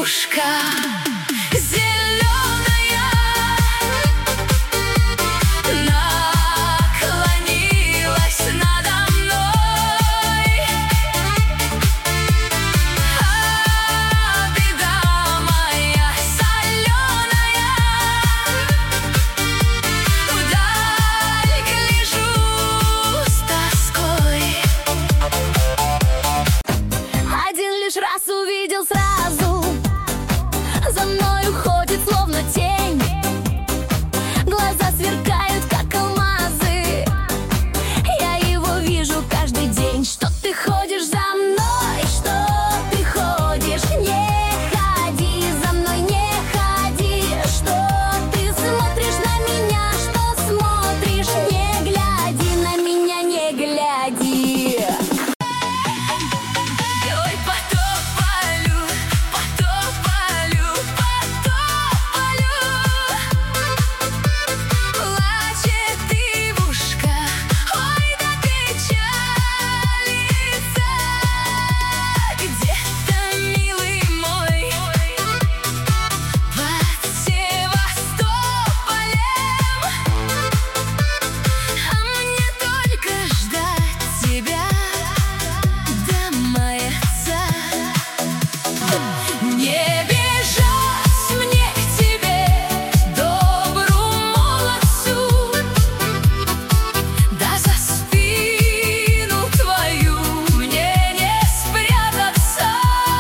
девушка зеленая наклонилась надо мной, а беда моя соленая, вдаль гляжу с тоской. Один лишь раз увидел сразу, за мною ходит словно тень, глаза сверкают, как алмазы, я его вижу каждый день. Что ты ходишь за мной, что ты ходишь, не ходи за мной, не ходи. Что ты смотришь на меня, что смотришь, не гляди на меня, не гляди. Ой, потополю, потополю, потополю. Плачет девушка, ой, да печалится. Где-то, милый мой, под Севастополем, а мне только ждать тебя до маяца. Не бежать мне к тебе, добру молодцу, да за спину твою мне не спрятаться,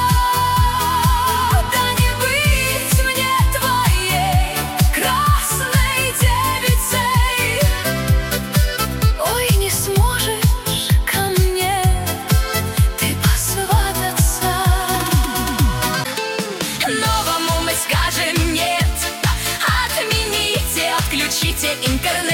да не быть мне твоей красной девицей. Ой, не сможешь ко мне ты посвататься. Новому мы скажем нет, отмените, отключите интернет.